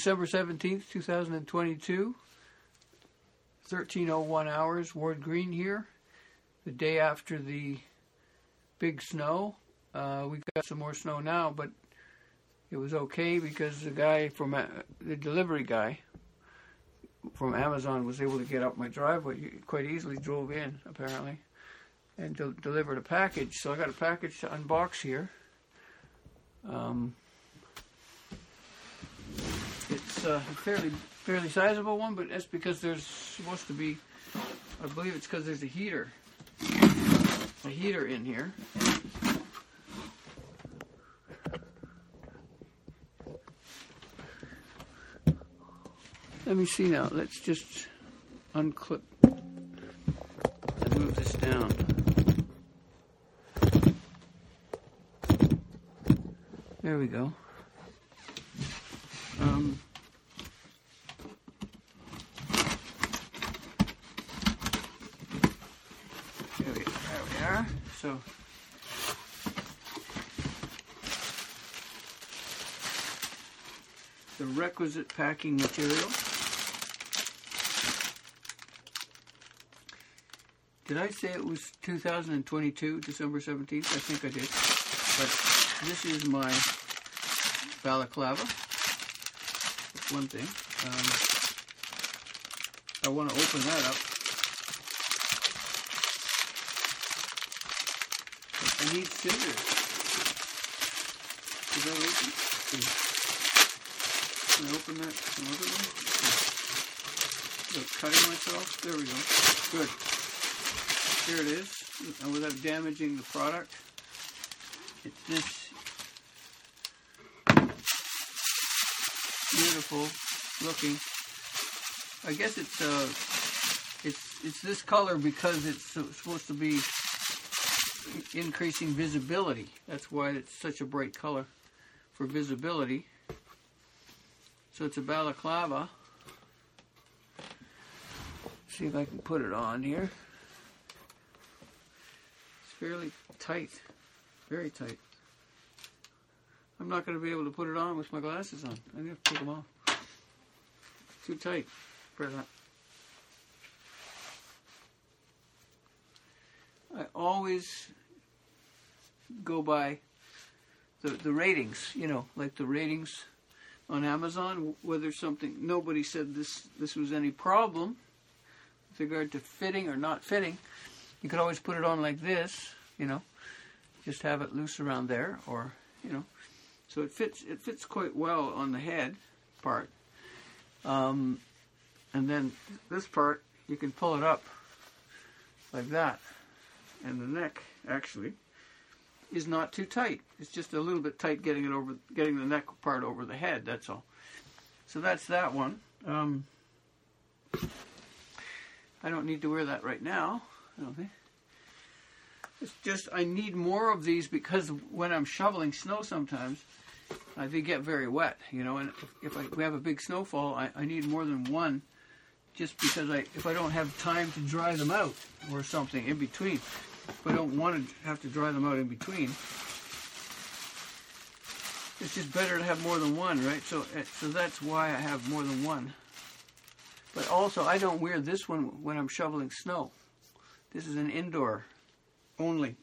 December 17th, 2022, 13:01 hours, Ward Green here, the day after the big snow. We've got some more snow now, but it was okay because the guy from the delivery guy from Amazon was able to get up my driveway. He quite easily drove in, apparently, and delivered a package. So I got a package to unbox here. It's a fairly sizable one, but that's because there's supposed to be, I believe it's because there's a heater in here. Let me see now. Let's just unclip and move this down. There we go. There we are. So the requisite packing material. Did I say it was 2022, December 17th? I think I did. But this is my balaclava. That's one thing. I want to open that up. I need scissors. Is that open? Can I open that some other way? Cutting myself? There we go. Good. Here it is, and without damaging the product. It's this beautiful looking. I guess it's this color because it's supposed to be increasing visibility. That's why it's such a bright color, for visibility. So it's a balaclava. Let's see if I can put it on here. It's fairly tight, very tight. I'm not going to be able to put it on with my glasses on. I'm going to take them off. Too tight for that. I always go by the ratings, you know, like the ratings on Amazon, whether something, nobody said this was any problem with regard to fitting or not fitting. You could always put it on like this, you know, just have it loose around there, or, you know, so it fits quite well on the head part. And then this part, you can pull it up like that. And the neck, actually, is not too tight. It's just a little bit tight getting the neck part over the head, that's all. So that's that one. I don't need to wear that right now, I don't think. It's just, I need more of these because when I'm shoveling snow sometimes, they get very wet, you know, and if we have a big snowfall, I need more than one, just because if I don't have time to dry them out or something in between. If I don't want to have to dry them out in between, it's just better to have more than one, right? So that's why I have more than one. But also, I don't wear this one when I'm shoveling snow. This is an indoor only.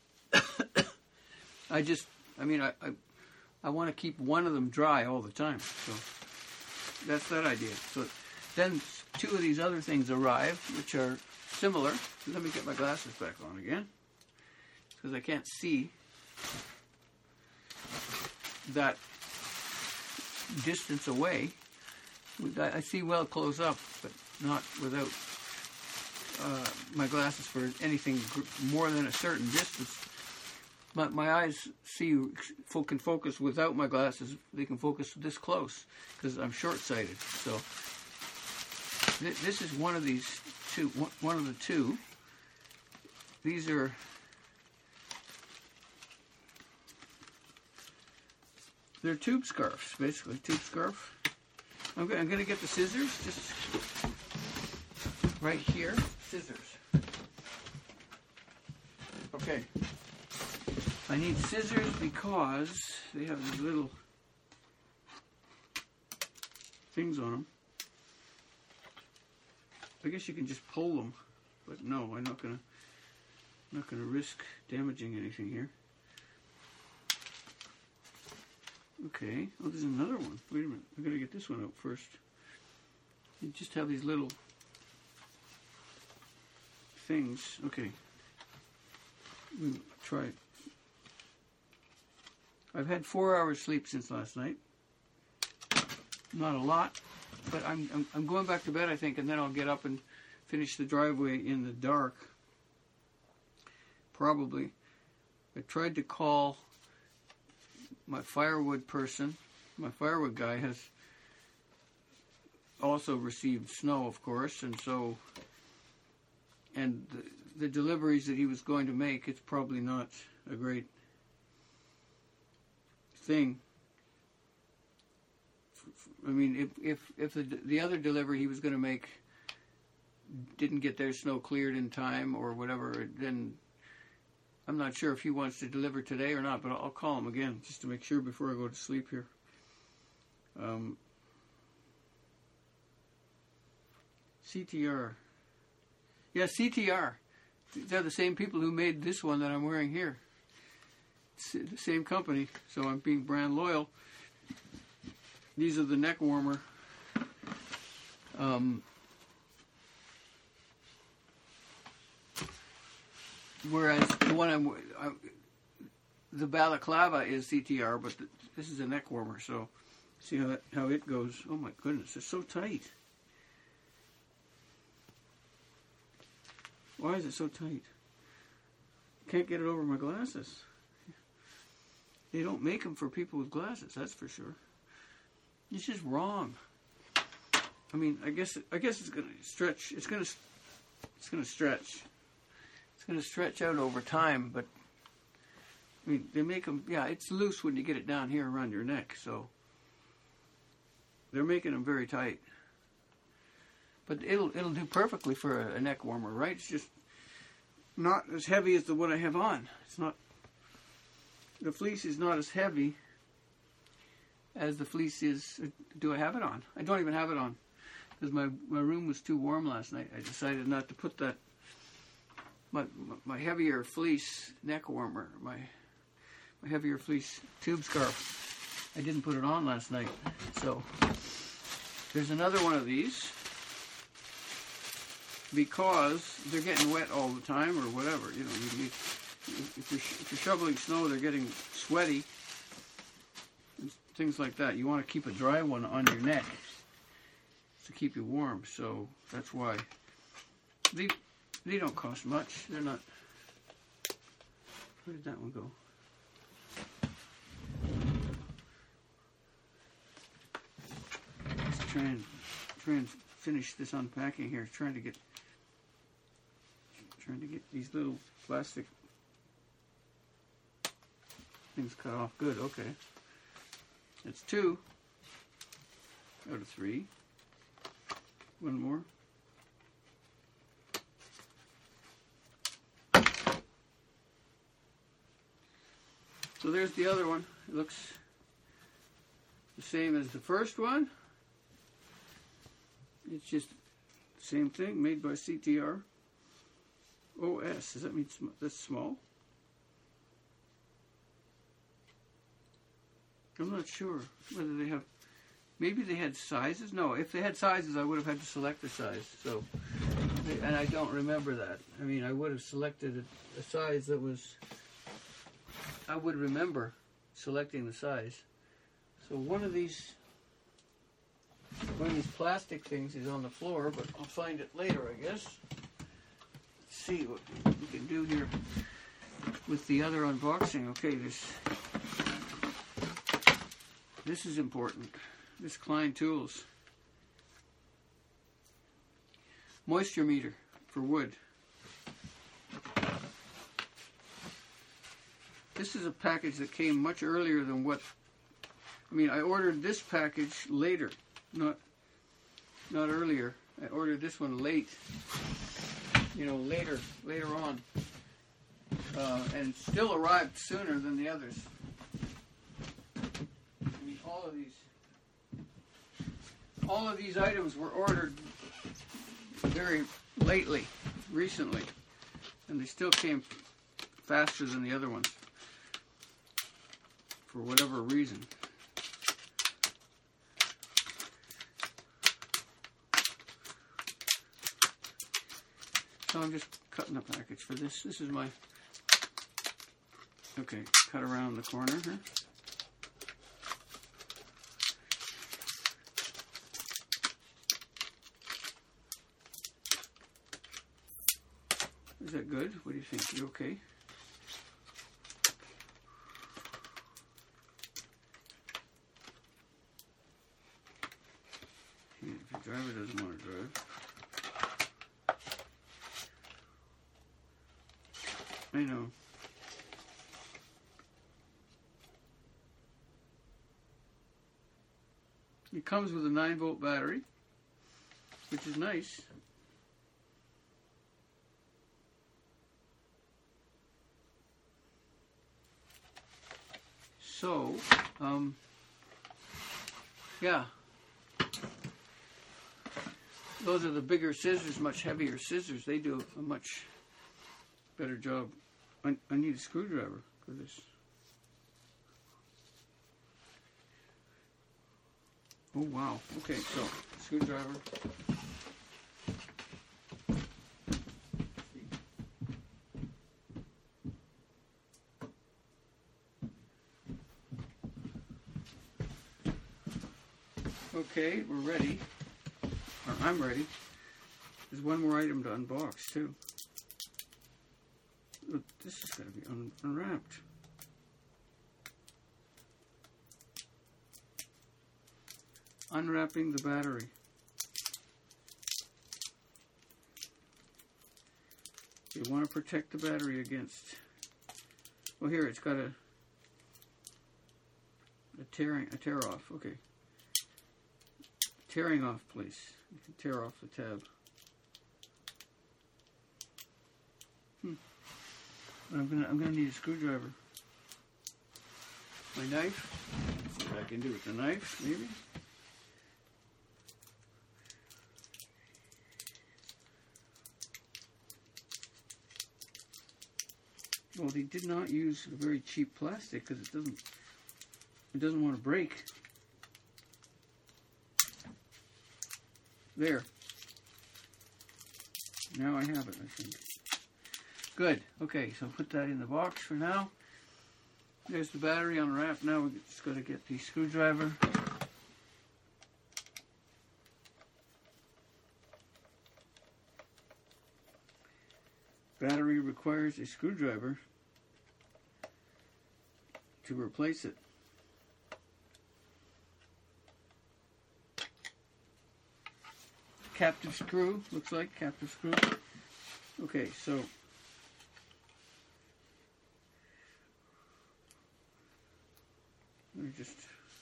I want to keep one of them dry all the time. So that's that idea. So then two of these other things arrived, which are similar. Let me get my glasses back on again, because I can't see that distance away. I see well close up, but not without my glasses for anything more than a certain distance. But my eyes can focus without my glasses. They can focus this close because I'm short-sighted. So this is one of these two. One of the two. These are. They're tube scarves, basically tube scarf. I'm going to get the scissors, just right here. Scissors. Okay. I need scissors because they have these little things on them. I guess you can just pull them, but no, I'm not gonna risk damaging anything here. Okay. Oh, there's another one. Wait a minute. I gotta get this one out first. You just have these little things. Okay. We'll try it. I've had 4 hours sleep since last night. Not a lot, but I'm going back to bed, I think, and then I'll get up and finish the driveway in the dark. Probably. I tried to call my firewood person. My firewood guy has also received snow, of course, and so, and the deliveries that he was going to make, it's probably not a great thing. I mean, if the other delivery he was going to make didn't get their snow cleared in time or whatever, then I'm not sure if he wants to deliver today or not, but I'll call him again just to make sure before I go to sleep here. CTR. Yeah, CTR. They're the same people who made this one that I'm wearing here. It's the same company, so I'm being brand loyal. These are the neck warmer. Whereas the one the balaclava is CTR, but this is a neck warmer. So see how it goes. Oh my goodness, it's so tight. Why is it so tight? Can't get it over my glasses. They don't make them for people with glasses, that's for sure. It's just wrong. I mean, I guess it's going to stretch. It's going to stretch. It's going to stretch out over time, but I mean, they make them. Yeah, it's loose when you get it down here around your neck. So they're making them very tight. But it'll do perfectly for a neck warmer, right? It's just not as heavy as the one I have on. It's not. The fleece is not as heavy as the fleece is. Do I have it on? I don't even have it on because my room was too warm last night. I decided not to put that my heavier fleece neck warmer, my heavier fleece tube scarf. I didn't put it on last night. So there's another one of these because they're getting wet all the time or whatever. You know, if you're shoveling snow, they're getting sweaty. Things like that. You want to keep a dry one on your neck to keep you warm. So that's why they don't cost much. They're not. Where did that one go? Let's try and finish this unpacking here. Trying to get these little plastic things cut off. Good. Okay. That's 2 out of 3. One more. So there's the other one. It looks the same as the first one. It's just the same thing, made by CTR. OS, does that mean that's small? I'm not sure whether they have, maybe they had sizes. No, if they had sizes, I would have had to select the size. So, and I don't remember that. I mean, I would have selected a size that was, I would remember selecting the size. So one of these plastic things is on the floor, but I'll find it later, I guess. Let's see what we can do here with the other unboxing. Okay, this is important. This Klein Tools moisture meter for wood. This is a package that came much earlier than what, I mean, I ordered this package later, not earlier. I ordered this one late, you know, later on, and still arrived sooner than the others. all of these items were ordered very recently, and they still came faster than the other ones for whatever reason. So I'm just cutting the package for this. This is my, okay, cut around the corner here. Is that good? What do you think? You okay? If the driver doesn't want to drive. I know. It comes with a 9-volt battery, which is nice. So, yeah. Those are the bigger scissors, much heavier scissors. They do a much better job. I need a screwdriver for this. Oh, wow. Okay, so, screwdriver. Okay, we're ready. Or I'm ready. There's one more item to unbox, too. Look, this has got to be unwrapped. Unwrapping the battery. You want to protect the battery against... Well, here, it's got a tear off. Okay. Tearing off, please. You can tear off the tab. I'm gonna need a screwdriver. My knife. See what I can do with the knife, maybe. Well, they did not use a very cheap plastic because it doesn't want to break. There. Now I have it, I think. Good. Okay, so put that in the box for now. There's the battery unwrapped. Now we're just going to get the screwdriver. Battery requires a screwdriver to replace it. Captive screw, looks like captive screw. Okay, so let me just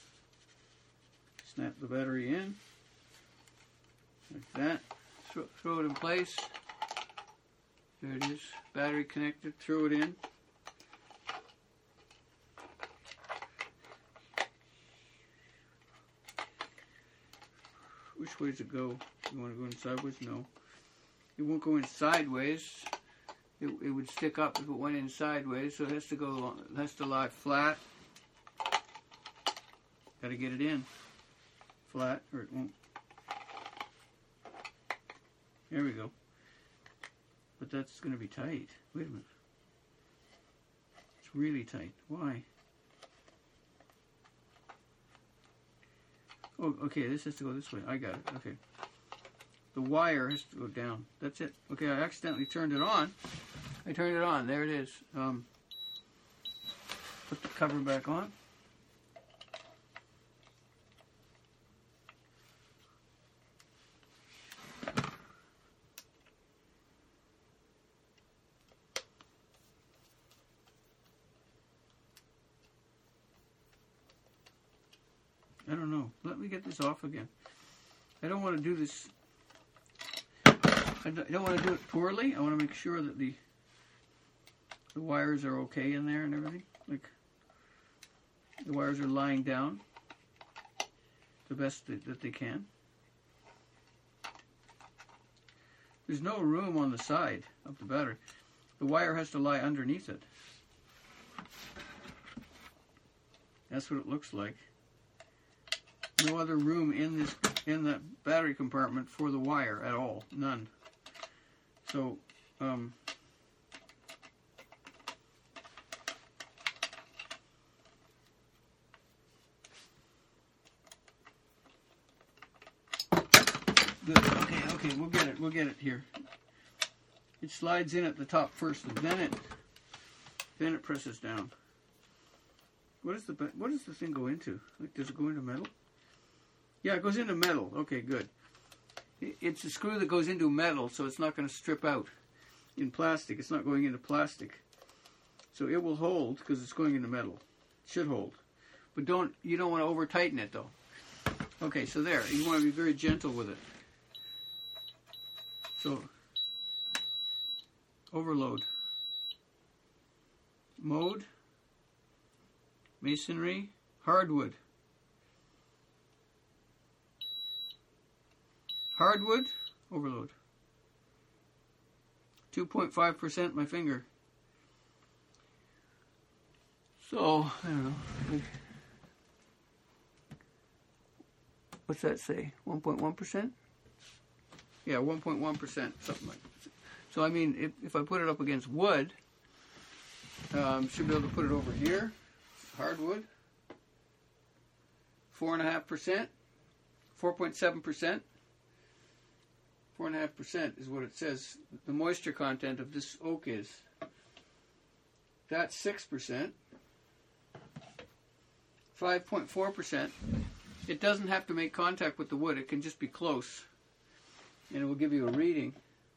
snap the battery in like that. Throw it in place. There it is. Battery connected. Throw it in. Which way does it go? You want to go in sideways? No. It won't go in sideways. It would stick up if it went in sideways, so it has to go. It has to lie flat. Got to get it in flat, or it won't. There we go. But that's going to be tight. Wait a minute. It's really tight. Why? Oh, okay, this has to go this way. I got it. Okay. The wire has to go down. That's it. Okay, I accidentally turned it on. I turned it on. There it is. Put the cover back on. I don't know. Let me get this off again. I don't want to do this. I don't want to do it poorly. I want to make sure that the wires are okay in there and everything. Like the wires are lying down the best that they can. There's no room on the side of the battery. The wire has to lie underneath it. That's what it looks like. No other room in the battery compartment for the wire at all. None. So, good. Okay, we'll get it here. It slides in at the top first, and then it presses down. What does the thing go into? Like, does it go into metal? Yeah, it goes into metal. Okay, good. It's a screw that goes into metal, so it's not going to strip out. In plastic, it's not going into plastic. So it will hold because it's going into metal. It should hold. But you don't want to over tighten it though. Okay, so there. You want to be very gentle with it. So overload. Mode. Masonry. Hardwood. Hardwood. Overload. 2.5% my finger. So, I don't know. What's that say? 1.1%? Yeah, 1.1%, something like that. So, I mean, if I put it up against wood, should be able to put it over here. Hardwood. 4.5%. 4.7%. 4.5% is what it says the moisture content of this oak is. That's 6%. 5.4%. It doesn't have to make contact with the wood. It can just be close. And it will give you a reading.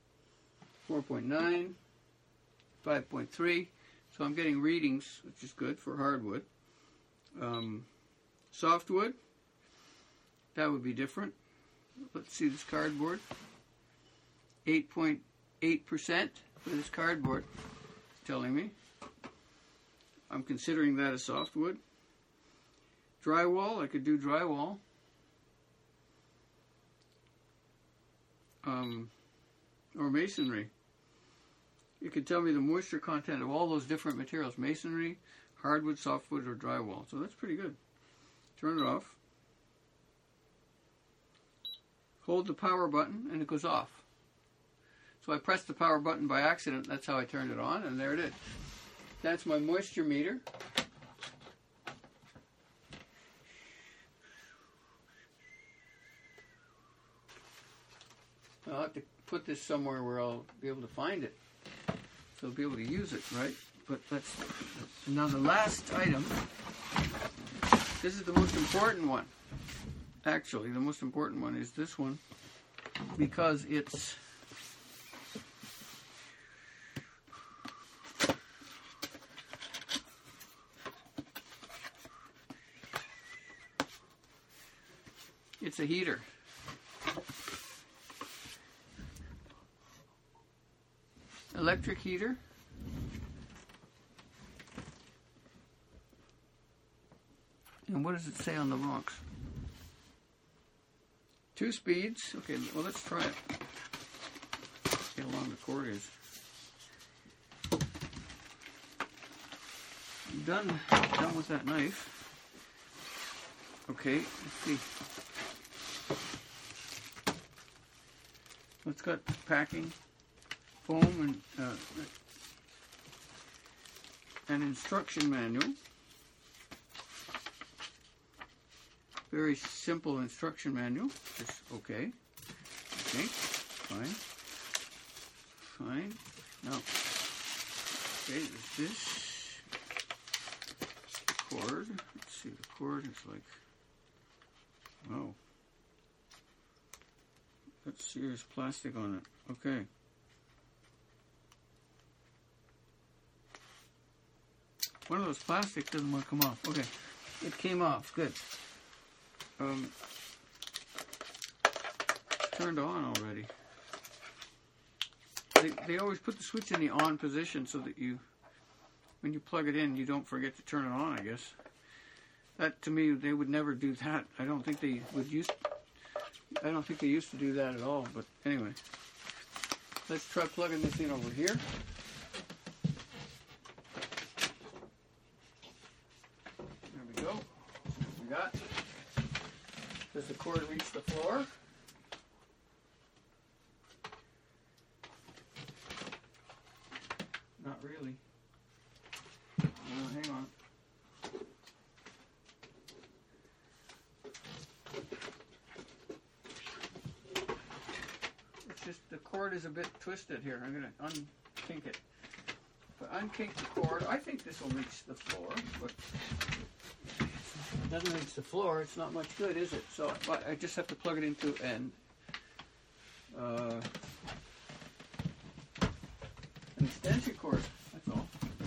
4.9. 5.3. So I'm getting readings, which is good for hardwood. Softwood. That would be different. Let's see this cardboard. 8.8% for this cardboard, it's telling me. I'm considering that a softwood. Drywall, I could do drywall. Or masonry. It could tell me the moisture content of all those different materials. Masonry, hardwood, softwood, or drywall. So that's pretty good. Turn it off. Hold the power button and it goes off. So I pressed the power button by accident. That's how I turned it on, and there it is. That's my moisture meter. I'll have to put this somewhere where I'll be able to find it. So I'll be able to use it, right? But that's now the last item. This is the most important one. Actually, the most important one is this one because it's a heater. Electric heater. And what does it say on the box? 2 speeds. Okay, well, let's try it. See how long the cord is. I'm done with that knife. Okay, let's see. It's got packing, foam, and an instruction manual. Very simple instruction manual. Just okay. Okay, fine. Fine. Now, okay, there's this cord. Let's see, the cord is like, oh. That's serious plastic on it. Okay. One of those plastics doesn't want to come off. Okay. It came off. Good. Turned on already. They always put the switch in the on position so that when you plug it in, you don't forget to turn it on, I guess. That, to me, they would never do that. I don't think they used to do that at all, but anyway. Let's try plugging this in over here. There we go. See what we got. Does the cord reach the floor? Not really. Hang on. It's just the cord is a bit twisted here. I'm going to unkink it. If I unkink the cord, I think this will reach the floor, but if it doesn't reach the floor, it's not much good, is it? So I just have to plug it into an extension cord. That's all.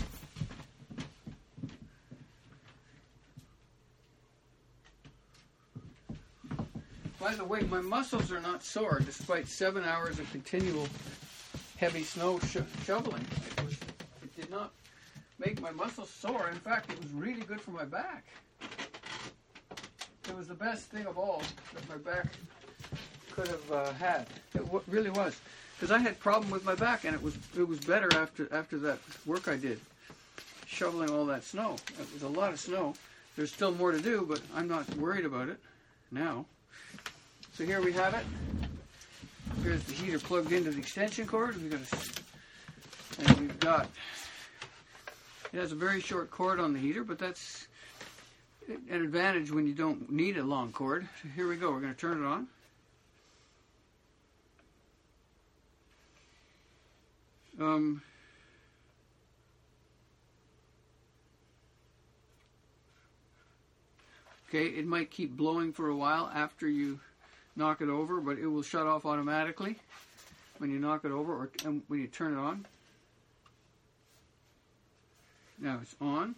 By the way, my muscles are not sore despite 7 hours of continual heavy snow shoveling. It did not make my muscles sore. In fact, it was really good for my back. It was the best thing of all that my back could have had. It really was. Because I had problem with my back, and it was better after that work I did, shoveling all that snow. It was a lot of snow. There's still more to do, but I'm not worried about it now. So here we have it. Here's the heater plugged into the extension cord. It has a very short cord on the heater, but that's an advantage when you don't need a long cord. So here we go. We're going to turn it on. Okay, it might keep blowing for a while after you knock it over, but it will shut off automatically when you knock it over and when you turn it on. Now it's on.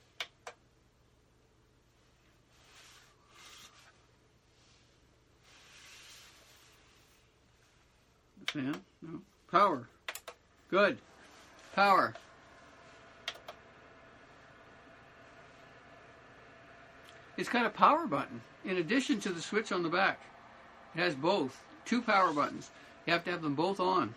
The fan? No. Power. Good. Power. It's got a power button in addition to the switch on the back. It has both. 2 power buttons. You have to have them both on.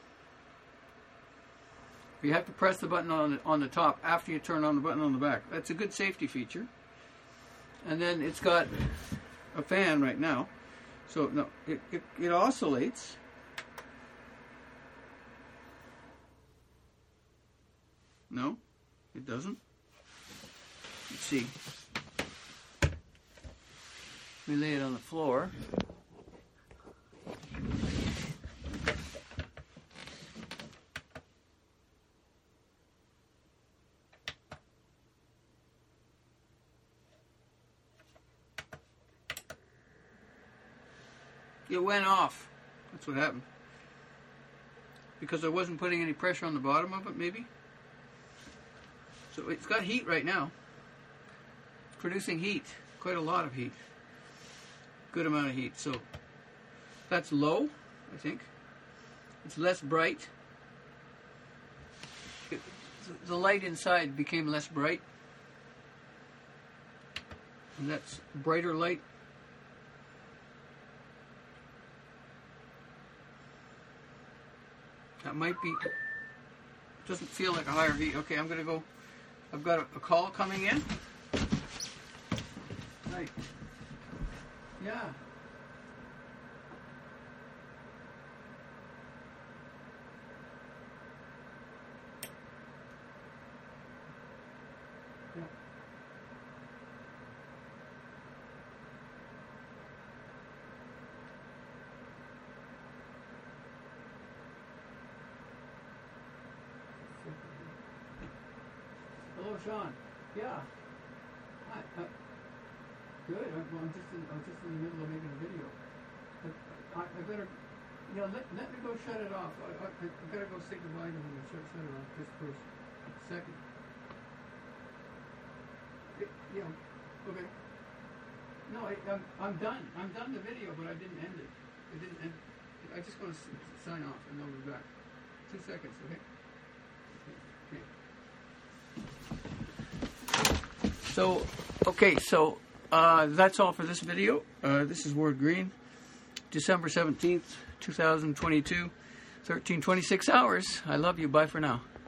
You have to press the button on the top after you turn on the button on the back. That's a good safety feature. And then it's got a fan right now. So no, it oscillates. No, it doesn't. Let's see. We lay it on the floor. It went off. That's what happened. Because I wasn't putting any pressure on the bottom of it, maybe. So it's got heat right now. It's producing heat. Quite a lot of heat. Good amount of heat. So that's low, I think. It's less bright. The light inside became less bright. And that's brighter light. That might be, doesn't feel like a higher heat. Okay, I'm going to go, I've got a call coming in. Right. Yeah. Yeah. Hello, Sean. Yeah. Hi. Good. I'm just in the middle of making a video. I better, let me go shut it off. I better go say goodbye to them and shut it off just for a second. Yeah. Okay. No, I'm done. I'm done the video, but I didn't end it. I just want to sign off and I'll be back. 2 seconds. Okay. Okay. So that's all for this video. This is Ward Green, December 17th, 2022. 13:26 hours. I love you. Bye for now.